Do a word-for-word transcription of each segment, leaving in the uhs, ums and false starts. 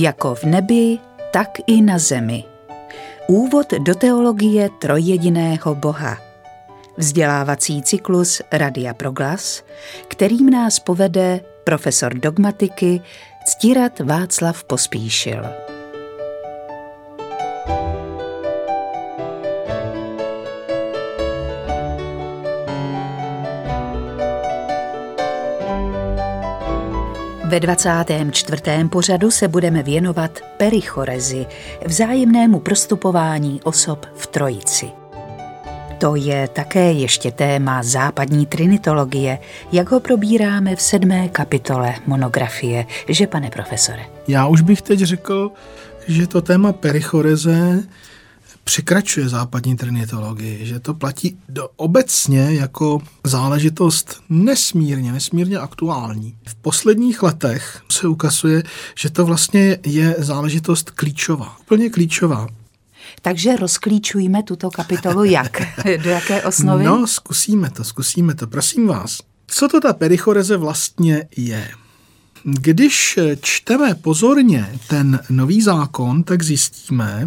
Jako v nebi, tak i na zemi. Úvod do teologie trojjediného Boha. Vzdělávací cyklus Radia Proglas, kterým nás povede profesor dogmatiky Ctirad Václav Pospíšil. Ve dvacátém čtvrtém pořadu se budeme věnovat perichorezi, vzájemnému prostupování osob v trojici. To je také ještě téma západní trinitologie, jak ho probíráme v sedmé kapitole monografie, že, pane profesore? Já už bych teď řekl, že to téma perichoreze překračuje západní trinitologii, že to platí do obecně jako záležitost nesmírně, nesmírně aktuální. V posledních letech se ukazuje, že to vlastně je záležitost klíčová, úplně klíčová. Takže rozklíčujme tuto kapitolu jak? Do jaké osnovy? No, zkusíme to, zkusíme to. Prosím vás, co to ta perichoreze vlastně je? Když čteme pozorně ten nový zákon, tak zjistíme,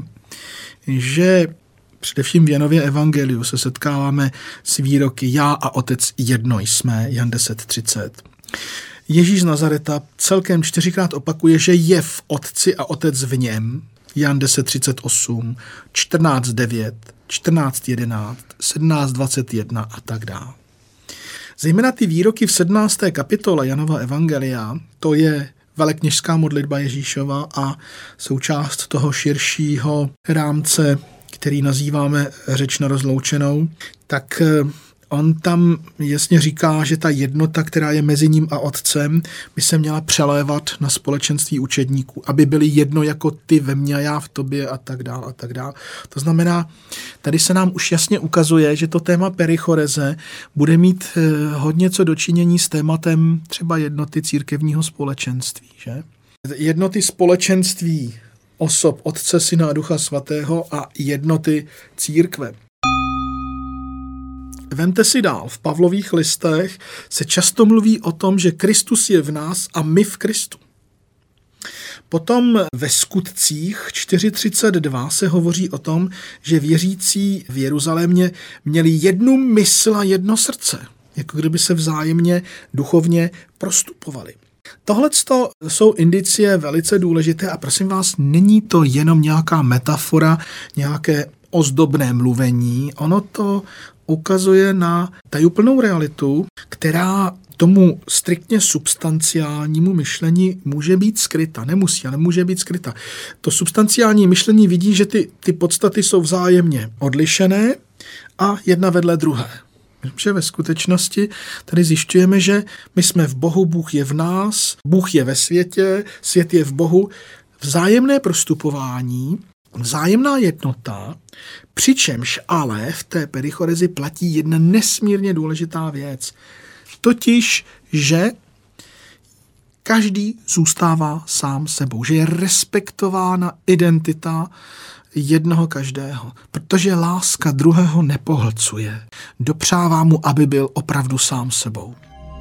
že především v Janově evangeliu se setkáváme s výroky já a otec jedno jsme, Jan deset třicet. Ježíš z Nazareta celkem čtyřikrát opakuje, že je v otci a otec v něm, Jan deset třicet osm, čtrnáct devět, čtrnáct jedenáct, sedmnáct dvacet jedna a tak dále. Zejména ty výroky v sedmnácté kapitole Janova evangelia, to je velekněžská modlitba Ježíšova a součást toho širšího rámce, který nazýváme řeč na rozloučenou, tak on tam jasně říká, že ta jednota, která je mezi ním a otcem, by se měla přelévat na společenství učedníků, aby byli jedno jako ty ve mně a já v tobě a tak dál a tak dál. To znamená, tady se nám už jasně ukazuje, že to téma perichoreze bude mít hodně co dočinění s tématem třeba jednoty církevního společenství. Že? Jednoty společenství osob Otce, Syna a Ducha Svatého a jednoty církve. Vemte si dál, v Pavlových listech se často mluví o tom, že Kristus je v nás a my v Kristu. Potom ve Skutcích čtyři třicet dva se hovoří o tom, že věřící v Jeruzalémě měli jednu mysl a jedno srdce, jako kdyby se vzájemně duchovně prostupovali. Tohle jsou indicie velice důležité a prosím vás, není to jenom nějaká metafora, nějaké ozdobné mluvení, ono to ukazuje na tajuplnou realitu, která tomu striktně substanciálnímu myšlení může být skryta. Nemusí, ale může být skryta. To substanciální myšlení vidí, že ty, ty podstaty jsou vzájemně odlišené a jedna vedle druhé. Že ve skutečnosti tady zjišťujeme, že my jsme v Bohu, Bůh je v nás, Bůh je ve světě, svět je v Bohu. Vzájemné prostupování, vzájemná jednota, přičemž ale v té perichorezi platí jedna nesmírně důležitá věc. Totiž, že každý zůstává sám sebou, že je respektována identita jednoho každého, protože láska druhého nepohlcuje. Dopřává mu, aby byl opravdu sám sebou.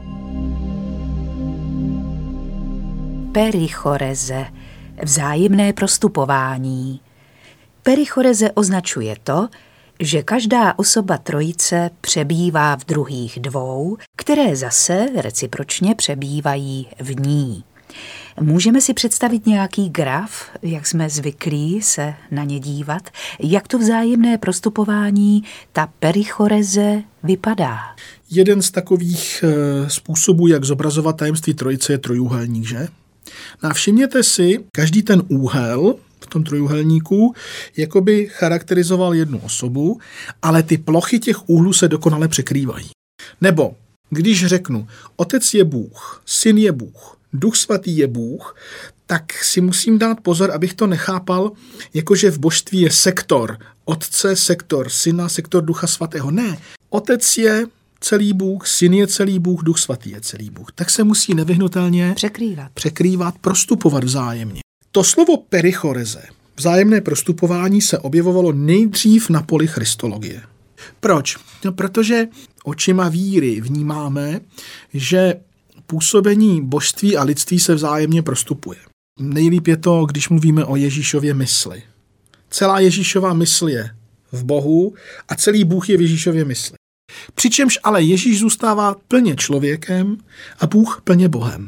Perichoreze, vzájemné prostupování. Perichoreze označuje to, že každá osoba trojice přebývá v druhých dvou, které zase recipročně přebývají v ní. Můžeme si představit nějaký graf, jak jsme zvyklí se na ně dívat, jak to vzájemné prostupování, ta perichoreze vypadá? Jeden z takových e, způsobů, jak zobrazovat tajemství trojice, je trojúhelník, že? No a všimněte si, každý ten úhel v tom trojúhelníku jakoby charakterizoval jednu osobu, ale ty plochy těch úhlů se dokonale překrývají. Nebo když řeknu, otec je Bůh, syn je Bůh, Duch Svatý je Bůh, tak si musím dát pozor, abych to nechápal, jakože v božství je sektor otce, sektor syna, sektor Ducha Svatého. Ne, otec je celý Bůh, syn je celý Bůh, Duch Svatý je celý Bůh. Tak se musí nevyhnutelně překrývat, překrývat prostupovat vzájemně. To slovo perichoreze, vzájemné prostupování, se objevovalo nejdřív na poli christologie. Proč? No, protože očima víry vnímáme, že působení božství a lidství se vzájemně prostupuje. Nejlíp je to, když mluvíme o Ježíšově mysli. Celá Ježíšova mysl je v Bohu a celý Bůh je v Ježíšově mysli. Přičemž ale Ježíš zůstává plně člověkem a Bůh plně Bohem.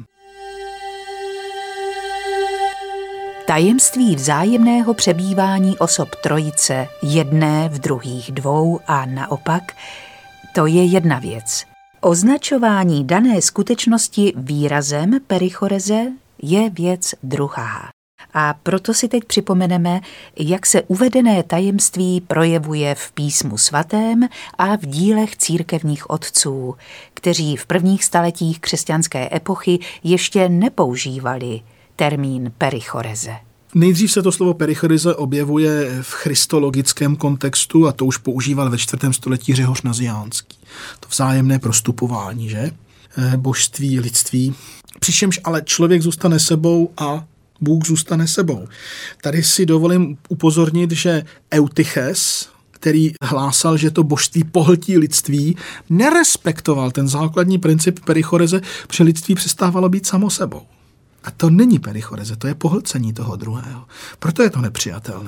Tajemství vzájemného přebývání osob trojice, jedné v druhých dvou a naopak, to je jedna věc. Označování dané skutečnosti výrazem perichoreze je věc druhá. A proto si teď připomeneme, jak se uvedené tajemství projevuje v písmu svatém a v dílech církevních otců, kteří v prvních staletích křesťanské epochy ještě nepoužívali termín perichoreze. Nejdřív se to slovo perichoreze objevuje v christologickém kontextu a to už používal ve čtvrtém století Řehoř Naziánský. To vzájemné prostupování, že? Božství, lidství. Přičemž ale člověk zůstane sebou a Bůh zůstane sebou. Tady si dovolím upozornit, že Eutyches, který hlásal, že to božství pohltí lidství, nerespektoval ten základní princip perichoreze, protože lidství přestávalo být samo sebou. A to není perichoreze, to je pohlcení toho druhého. Proto je to nepřijatelné.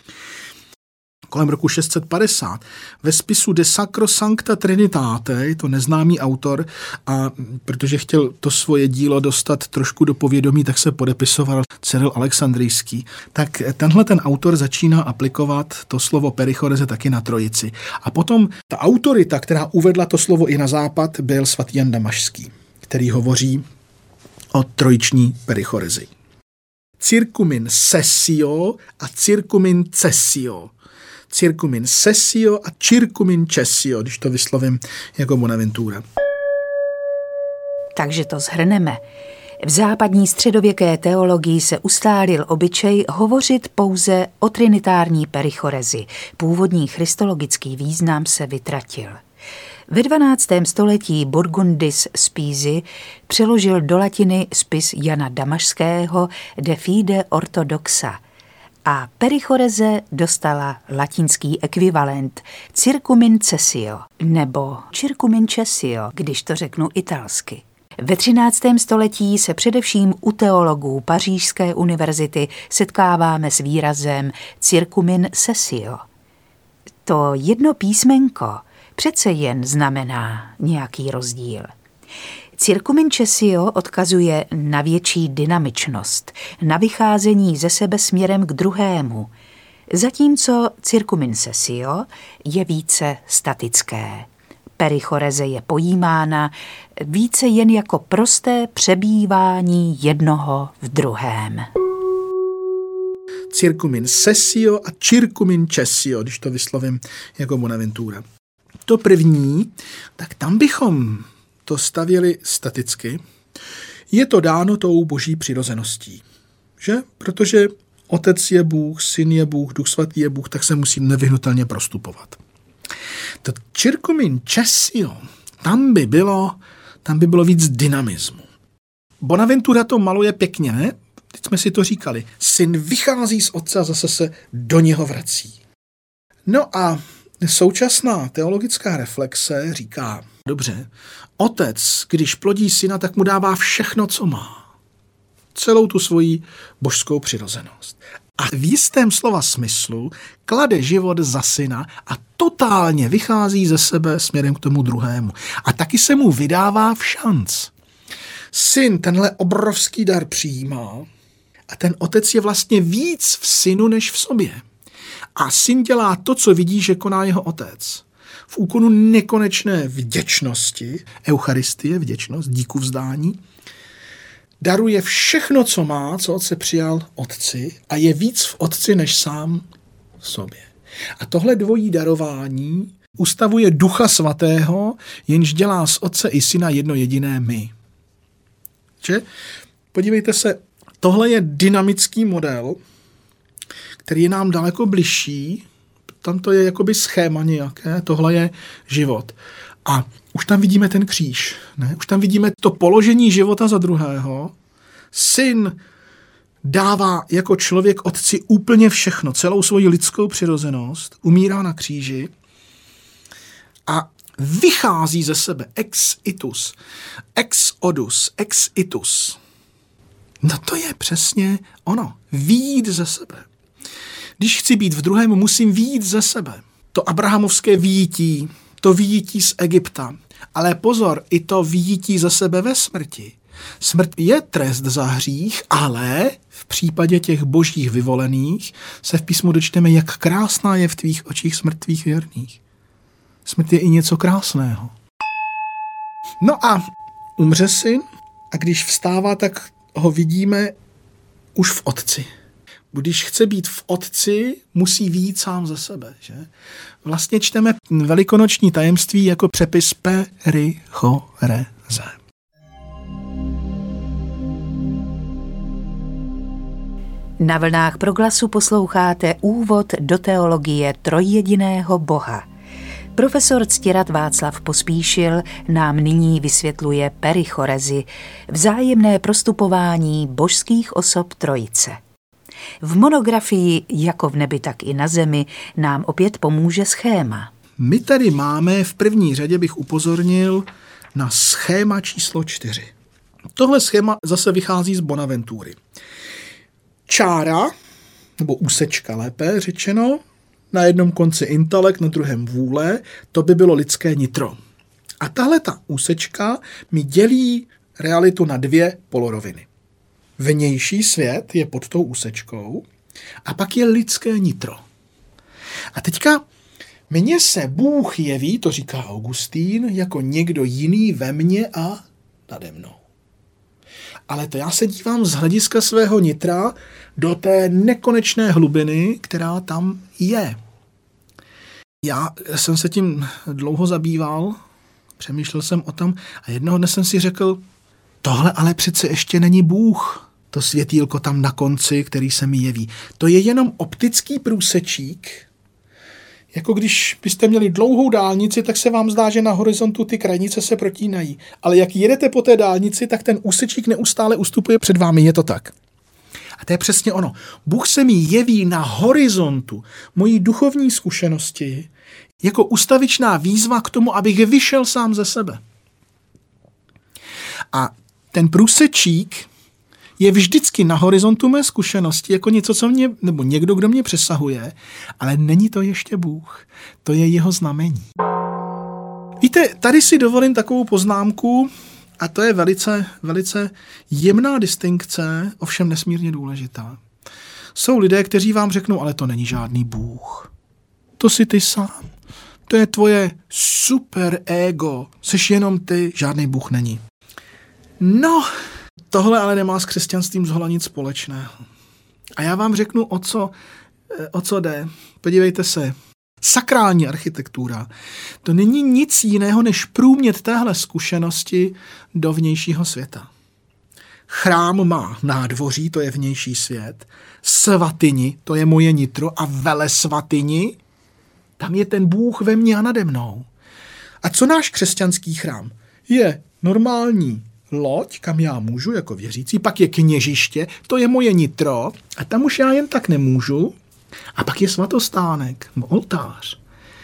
Kolem roku šest set padesát ve spisu De Sacro Sancta Trinitate, je to neznámý autor, a protože chtěl to svoje dílo dostat trošku do povědomí, tak se podepisoval Cyril Alexandrijský. Tak tenhle ten autor začíná aplikovat to slovo perichoreze taky na trojici. A potom ta autorita, která uvedla to slovo i na západ, byl svatý Jan Damašský, který hovoří o trojiční perichorezi. Circumin sessio a circumin cessio. Circumin sessio a circumin cessio, když to vyslovím jako Bonaventura. Takže to shrneme. V západní středověké teologii se ustálil obyčej hovořit pouze o trinitární perichorezi. Původní christologický význam se vytratil. Ve dvanáctém století Burgundis z Pízy přeložil do latiny spis Jana Damašského De Fide Orthodoxa a perichoreze dostala latinský ekvivalent circumin cessio nebo circumin cessio, když to řeknu italsky. Ve třináctém století se především u teologů Pařížské univerzity setkáváme s výrazem circumin cessio. To jedno písmenko přece jen znamená nějaký rozdíl. Circumin cessio odkazuje na větší dynamičnost, na vycházení ze sebe směrem k druhému, zatímco circumin cessio je více statické. Perichoreze je pojímána více jen jako prosté přebývání jednoho v druhém. Circumin sessio a circumin cessio, když to vyslovím jako Bonaventura. To první, tak tam bychom to stavěli staticky. Je to dáno tou boží přirozeností, že? Protože Otec je Bůh, Syn je Bůh, Duch Svatý je Bůh, tak se musí nevyhnutelně prostupovat. To circumin cessio, tam by bylo, tam by bylo víc dynamismu. Bonaventura to maluje pěkně, ne? Teď jsme si to říkali. Syn vychází z Otce a zase se do něho vrací. No a současná teologická reflexe říká, dobře, Otec, když plodí syna, tak mu dává všechno, co má. Celou tu svoji božskou přirozenost. A v jistém slova smyslu klade život za syna a totálně vychází ze sebe směrem k tomu druhému. A taky se mu vydává v šanc. Syn tenhle obrovský dar přijímá a ten otec je vlastně víc v synu než v sobě. A syn dělá to, co vidí, že koná jeho otec. V úkonu nekonečné vděčnosti, eucharistie, vděčnost, díku vzdání, daruje všechno, co má, co otce přijal otci a je víc v otci než sám v sobě. A tohle dvojí darování ustavuje Ducha Svatého, jenž dělá z otce i syna jedno jediné my. Že? Podívejte se, tohle je dynamický model, který je nám daleko bližší, tam to je jakoby schéma nějaké, tohle je život. A už tam vidíme ten kříž, ne? Už tam vidíme to položení života za druhého. Syn dává jako člověk otci úplně všechno, celou svoji lidskou přirozenost, umírá na kříži a vychází ze sebe ex itus, ex odus, ex itus. No to je přesně ono. Vyjít ze sebe. Když chci být v druhém, musím vyjít ze sebe. To abrahamovské vyjítí, to vyjítí z Egypta. Ale pozor, i to vyjítí ze sebe ve smrti. Smrt je trest za hřích, ale v případě těch božích vyvolených se v písmu dočteme, jak krásná je v tvých očích smrt tvých věrných. Smrt je i něco krásného. No a umře syn a když vstává, tak ho vidíme už v otci. Když chce být v otci, musí vyjít sám ze sebe. Že? Vlastně čteme velikonoční tajemství jako přepis perichoreze. Na vlnách Proglasu posloucháte úvod do teologie trojjediného Boha. Profesor Ctirad Václav Pospíšil nám nyní vysvětluje perichorezi, vzájemné prostupování božských osob Trojice. V monografii Jako v nebi, tak i na zemi nám opět pomůže schéma. My tady máme, v první řadě bych upozornil na schéma číslo čtyři. Tohle schéma zase vychází z Bonaventury. Čára, nebo úsečka lépe řečeno, na jednom konci intelekt, na druhém vůle, to by bylo lidské nitro. A tahle ta úsečka mi dělí realitu na dvě poloroviny. Vnější svět je pod tou úsečkou a pak je lidské nitro. A teďka mně se Bůh jeví, to říká Augustín, jako někdo jiný ve mně a nade mnou. Ale to já se dívám z hlediska svého nitra do té nekonečné hlubiny, která tam je. Já jsem se tím dlouho zabýval, přemýšlel jsem o tom a jednoho dne jsem si řekl, tohle ale přece ještě není Bůh. To světýlko tam na konci, který se mi jeví. To je jenom optický průsečík. Jako když byste měli dlouhou dálnici, tak se vám zdá, že na horizontu ty krajnice se protínají. Ale jak jedete po té dálnici, tak ten úsečík neustále ustupuje před vámi. Je to tak. A to je přesně ono. Bůh se mi jeví na horizontu mojí duchovní zkušenosti jako ustavičná výzva k tomu, abych vyšel sám ze sebe. A ten průsečík je vždycky na horizontu mé zkušenosti jako něco, co mě, nebo někdo, kdo mě přesahuje, ale není to ještě Bůh. To je jeho znamení. Víte, tady si dovolím takovou poznámku, a to je velice, velice jemná distinkce, ovšem nesmírně důležitá. Jsou lidé, kteří vám řeknou, ale to není žádný Bůh. To jsi ty sám. To je tvoje super ego. Seš jenom ty, žádný Bůh není. No, tohle ale nemá s křesťanstvím zhola nic společného. A já vám řeknu, o co, o co jde. Podívejte se. Sakrální architektura, to není nic jiného než průmět téhle zkušenosti do vnějšího světa. Chrám má nádvoří, to je vnější svět, svatyni, to je moje nitro, a velesvatyni, tam je ten Bůh ve mně a nade mnou. A co náš křesťanský chrám? Je normální loď, kam já můžu jako věřící, pak je kněžiště, to je moje nitro, a tam už já jen tak nemůžu. A pak je svatostánek, oltář.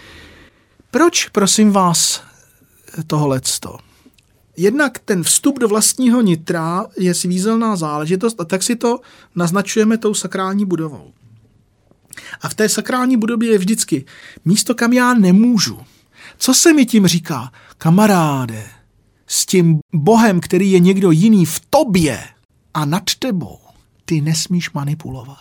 Proč, prosím vás, tohleto? Jednak ten vstup do vlastního nitra je svízelná záležitost a tak si to naznačujeme tou sakrální budovou. A v té sakrální budově je vždycky místo, kam já nemůžu. Co se mi tím říká? Kamaráde, s tím Bohem, který je někdo jiný v tobě a nad tebou, ty nesmíš manipulovat.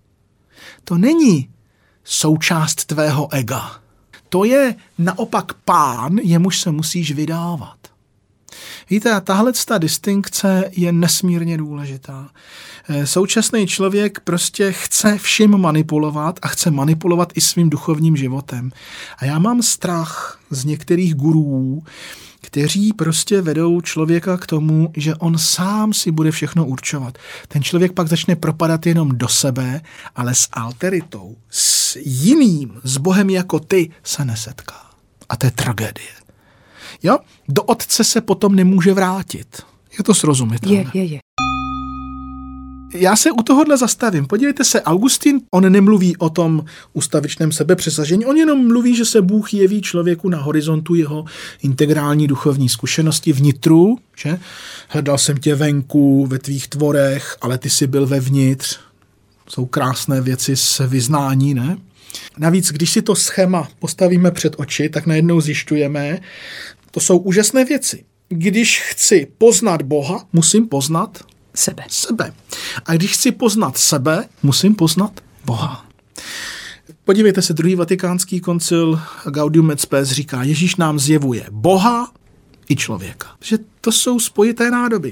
To není součást tvého ega. To je naopak pán, jemuž se musíš vydávat. Víte, tahle distinkce je nesmírně důležitá. Současný člověk prostě chce vším manipulovat a chce manipulovat i svým duchovním životem. A já mám strach z některých gurů, kteří prostě vedou člověka k tomu, že on sám si bude všechno určovat. Ten člověk pak začne propadat jenom do sebe, ale s alteritou, s jiným, s Bohem jako ty, se nesetká. A to je tragédie. Jo? Do otce se potom nemůže vrátit. Je to srozumitelné? Je, je, je. Já se u tohohle zastavím. Podívejte se, Augustin, on nemluví o tom ustavičném sebepřesažení, on jenom mluví, že se Bůh jeví člověku na horizontu jeho integrální duchovní zkušenosti vnitru, že? Hledal jsem tě venku, ve tvých tvorech, ale ty jsi byl vevnitř. Jsou krásné věci z vyznání, ne? Navíc, když si to schéma postavíme před oči, tak najednou zjišťujeme, to jsou úžasné věci. Když chci poznat Boha, musím poznat Sebe. sebe. A když chci poznat sebe, musím poznat Boha. Podívejte se, druhý vatikánský koncil Gaudium et Spes říká, Ježíš nám zjevuje Boha i člověka. Že to jsou spojité nádoby.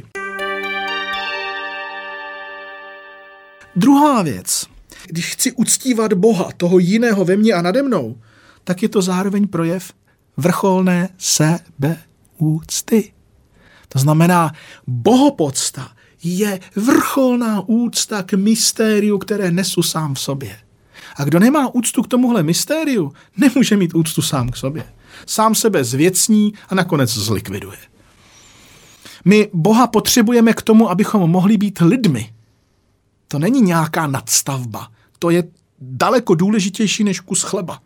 Druhá věc. Když chci uctívat Boha, toho jiného ve mně a nade mnou, tak je to zároveň projev vrcholné sebeúcty. To znamená, bohopocta je vrcholná úcta k mystériu, které nesu sám v sobě. A kdo nemá úctu k tomuhle mystériu, nemůže mít úctu sám k sobě. Sám sebe zvěcní a nakonec zlikviduje. My Boha potřebujeme k tomu, abychom mohli být lidmi. To není nějaká nadstavba. To je daleko důležitější než kus chleba.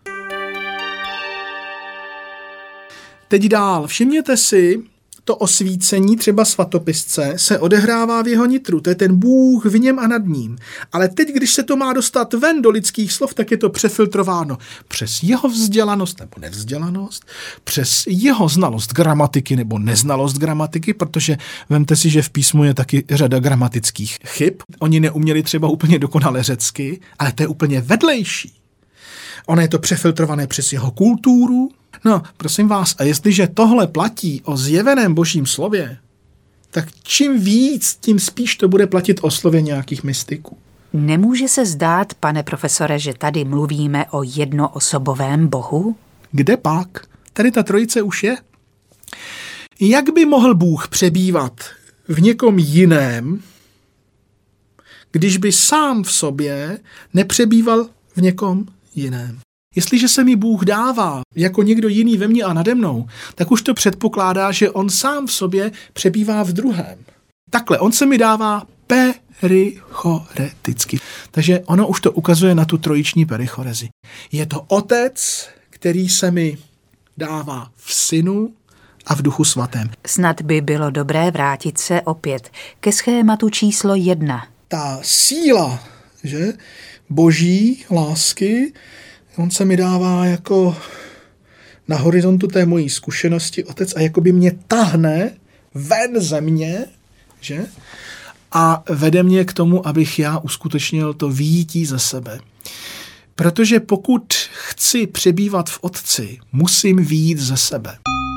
Teď dál. Všimněte si, to osvícení třeba svatopisce se odehrává v jeho nitru. To je ten Bůh v něm a nad ním. Ale teď, když se to má dostat ven do lidských slov, tak je to přefiltrováno přes jeho vzdělanost nebo nevzdělanost, přes jeho znalost gramatiky nebo neznalost gramatiky, protože vemte si, že v písmu je taky řada gramatických chyb. Oni neuměli třeba úplně dokonale řecky, ale to je úplně vedlejší. Ono je to přefiltrované přes jeho kulturu. No, prosím vás, a jestliže tohle platí o zjeveném božím slově, tak čím víc, tím spíš to bude platit o slově nějakých mystiků. Nemůže se zdát, pane profesore, že tady mluvíme o jednoosobovém Bohu? Kde pak? Tady ta trojice už je. Jak by mohl Bůh přebývat v někom jiném, když by sám v sobě nepřebýval v někom jiném? Jestliže se mi Bůh dává jako někdo jiný ve mně a nade mnou, tak už to předpokládá, že on sám v sobě přebývá v druhém. Takhle, on se mi dává perichoreticky. Takže ono už to ukazuje na tu trojiční perichorezi. Je to Otec, který se mi dává v Synu a v Duchu Svatém. Snad by bylo dobré vrátit se opět ke schématu číslo jedna. Ta síla, že, boží lásky, on se mi dává jako na horizontu té mojí zkušenosti Otec a jako by mě tahne ven ze mě, že? A vede mě k tomu, abych já uskutečnil to vyjítí ze sebe. Protože pokud chci přebývat v Otci, musím vyjít ze sebe.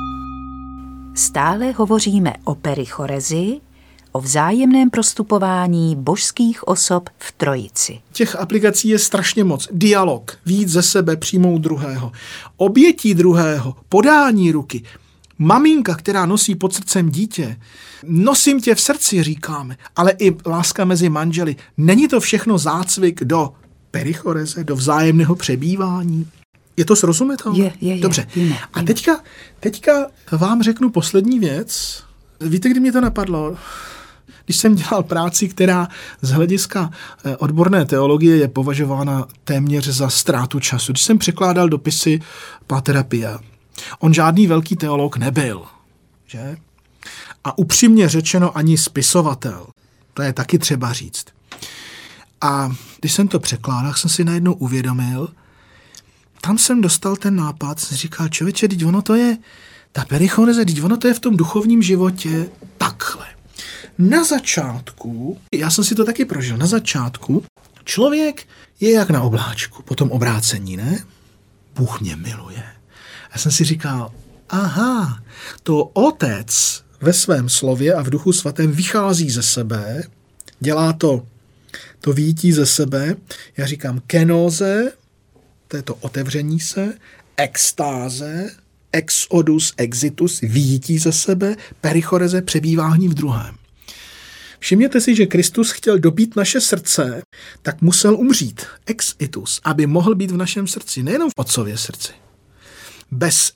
Stále hovoříme o perichorezi, o vzájemném prostupování božských osob v trojici. Těch aplikací je strašně moc. Dialog, vyjít ze sebe, přijmout druhého. Obětí druhého, podání ruky. Maminka, která nosí pod srdcem dítě. Nosím tě v srdci, říkáme. Ale i láska mezi manželi. Není to všechno zácvik do perichoreze, do vzájemného přebývání? Je to srozumitelné? Je, je, je. Dobře. Víme, A teďka, teďka vám řeknu poslední věc. Víte, kdy mě to napadlo? Když jsem dělal práci, která z hlediska odborné teologie je považována téměř za ztrátu času. Když jsem překládal dopisy Pátera Pia, on žádný velký teolog nebyl, že? A upřímně řečeno ani spisovatel. To je taky třeba říct. A když jsem to překládal, jsem si najednou uvědomil, tam jsem dostal ten nápad, jsem říkal, člověče, teď ono to je, ta perichoreze, teď ono to je v tom duchovním životě takhle. Na začátku, já jsem si to taky prožil, na začátku člověk je jak na obláčku, po tom obrácení, ne? Bůh mě miluje. Já jsem si říkal, aha, to Otec ve svém slově a v Duchu Svatém vychází ze sebe, dělá to, to vyjítí ze sebe, já říkám kenoze, to je to otevření se, extáze, exodus, exitus, vyjítí ze sebe, perichoreze, přebývání v druhém. Všimněte si, že Kristus chtěl dobít naše srdce, tak musel umřít, exitus, aby mohl být v našem srdci, nejenom v Otcově srdci. Bez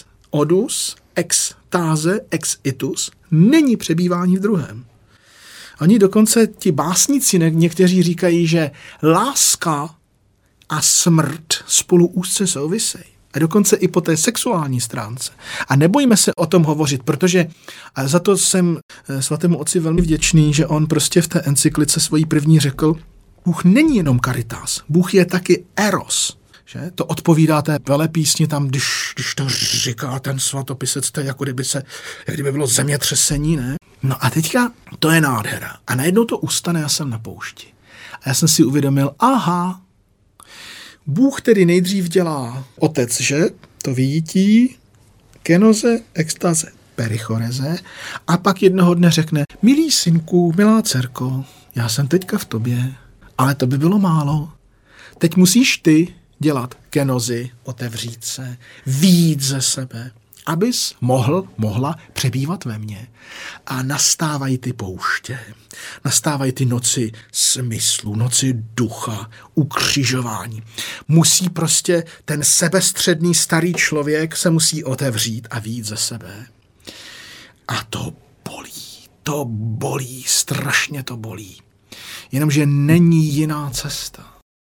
exodus, extáze, exitus není přebývání v druhém. Oni dokonce, ti básníci, někteří říkají, že láska a smrt spolu úzce souvisejí. A dokonce i po té sexuální stránce. A nebojíme se o tom hovořit, protože a za to jsem svatému otci velmi vděčný, že on prostě v té encyklice svojí první řekl, Bůh není jenom caritas, Bůh je taky eros. Že? To odpovídá té velepísni tam, když, když to říká ten svatopisec, to je jako kdyby, se, jak kdyby bylo zemětřesení, ne? No a teďka to je nádhera. A najednou to ustane, já jsem na poušti. A já jsem si uvědomil, aha, Bůh tedy nejdřív dělá otec, že? To vyjítí, kenoze, extaze, perichoreze a pak jednoho dne řekne, milý synku, milá dcerko, já jsem teďka v tobě, ale to by bylo málo. Teď musíš ty dělat kenozy, otevřít se, vyjít ze sebe, abys mohl, mohla přebývat ve mně. A nastávají ty pouště, nastávají ty noci smyslu, noci ducha, ukřižování. Musí prostě ten sebestředný starý člověk se musí otevřít a vyjít ze sebe. A to bolí, to bolí, strašně to bolí. Jenomže není jiná cesta.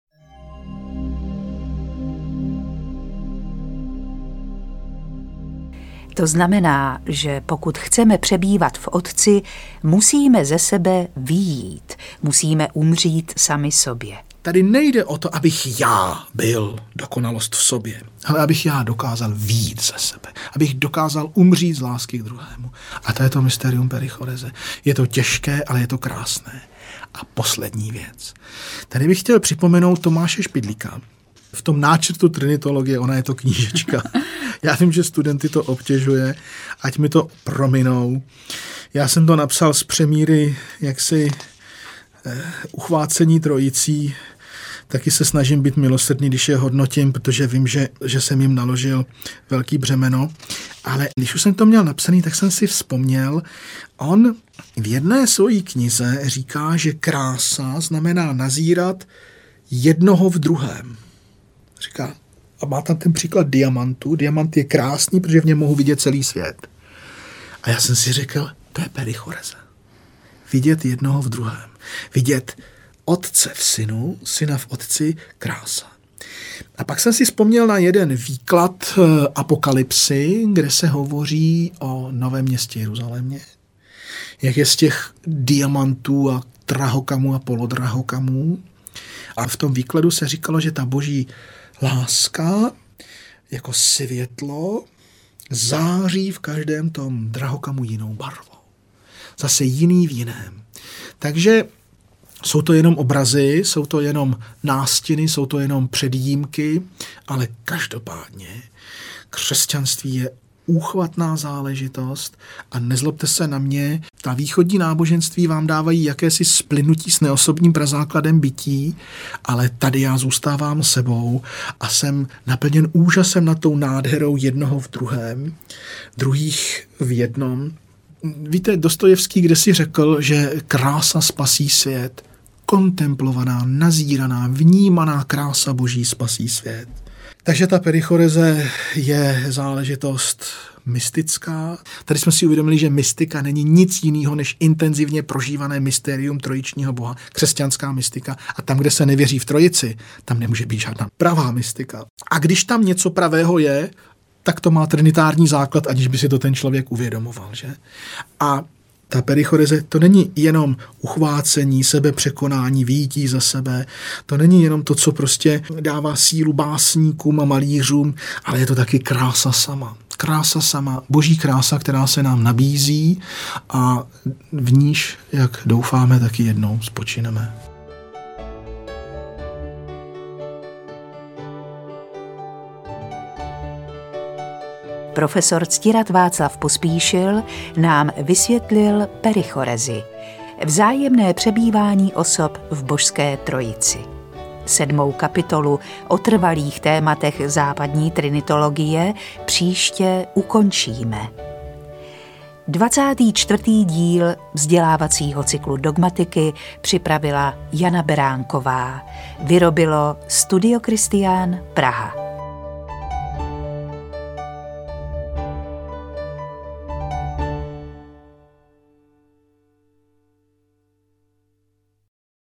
To znamená, že pokud chceme přebývat v Otci, musíme ze sebe vyjít, musíme umřít sami sobě. Tady nejde o to, abych já byl dokonalost v sobě, ale abych já dokázal vyjít ze sebe, abych dokázal umřít z lásky k druhému. A to je to mysterium perichoreze. Je to těžké, ale je to krásné. A poslední věc. Tady bych chtěl připomenout Tomáše Špidlíka. V tom náčrtu trinitologie, ona je to knížečka. Já vím, že studenty to obtěžuje, ať mi to prominou. Já jsem to napsal z přemíry jaksi eh, uchvácení trojicí. Taky se snažím být milosrdný, když je hodnotím, protože vím, že, že jsem jim naložil velký břemeno. Ale když už jsem to měl napsaný, tak jsem si vzpomněl, on v jedné svojí knize říká, že krása znamená nazírat jednoho v druhém. Říká, a má tam ten příklad diamantu. Diamant je krásný, protože v něm mohu vidět celý svět. A já jsem si řekl, to je perichoreze. Vidět jednoho v druhém. Vidět otce v synu, syna v otci, krása. A pak jsem si vzpomněl na jeden výklad Apokalypsy, kde se hovoří o novém městě Jeruzalémě. Jak je z těch diamantů a drahokamů a polodrahokamů. A v tom výkladu se říkalo, že ta boží láska jako světlo září v každém tom drahokamu jinou barvou. Zase jiný v jiném. Takže jsou to jenom obrazy, jsou to jenom nástěny, jsou to jenom předjímky, ale každopádně křesťanství je úchvatná záležitost a nezlobte se na mě, ta východní náboženství vám dávají jakési splynutí s neosobním prazákladem bytí, ale tady já zůstávám sebou a jsem naplněn úžasem nad tou nádherou jednoho v druhém, druhých v jednom. Víte, Dostojevský kdesi řekl, že krása spasí svět, kontemplovaná, nazíraná, vnímaná krása boží spasí svět. Takže ta perichoreze je záležitost mystická. Tady jsme si uvědomili, že mystika není nic jiného než intenzivně prožívané mystérium trojičního Boha, křesťanská mystika. A tam, kde se nevěří v trojici, tam nemůže být žádná pravá mystika. A když tam něco pravého je, tak to má trinitární základ, aniž by si to ten člověk uvědomoval. Že? A ta perichoreze to není jenom uchvácení, sebepřekonání, vyjítí za sebe. To není jenom to, co prostě dává sílu básníkům a malířům, ale je to taky krása sama. Krása sama, boží krása, která se nám nabízí a v níž, jak doufáme, taky jednou spočineme. Profesor ctirat Václav Pospíšil nám vysvětlil perichorezi, vzájemné přebývání osob v božské trojici. Sedmou kapitolu o trvalých tématech západní trinitologie příště ukončíme. dvacátý čtvrtý díl vzdělávacího cyklu dogmatiky připravila Jana Beránková. Vyrobilo Studio Kristián, Praha.